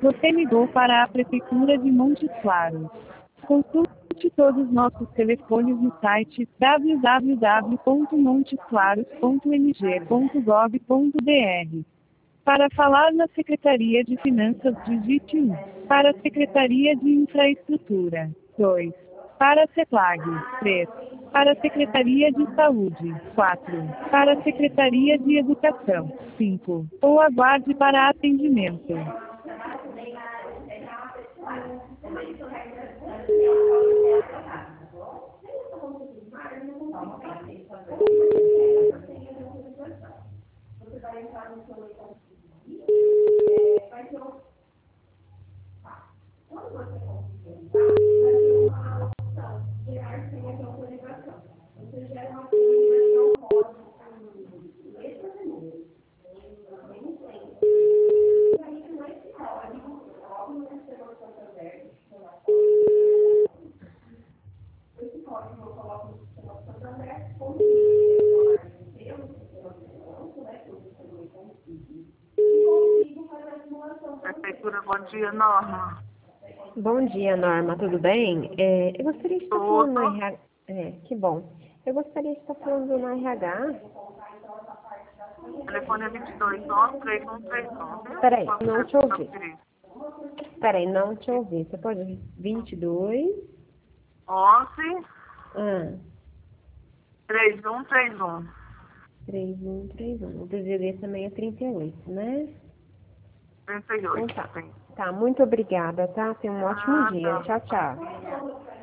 Você ligou para a Prefeitura de Montes Claros. Consulte todos os nossos telefones no site www.montesclaros.mg.gov.br. Para falar na Secretaria de Finanças, digite 1. Para a Secretaria de Infraestrutura, 2. Para a CEPLAG, 3. Para a Secretaria de Saúde, 4. Para a Secretaria de Educação, 5. Ou aguarde para atendimento. Prefeitura, bom dia, Norma. Bom dia, Norma, tudo bem? Eu gostaria de estar falando no RH. Que bom. Eu gostaria de estar falando no RH. O telefone é 2211-3131. Peraí, não te ouvi. Peraí, não te ouvi. Você pode 22? 11 Ah, 3131. 3131. O DDD também é 38, né? 38. Então tá. Sim. Tá, muito obrigada, tá? Tenha um ótimo dia. Tchau, tchau.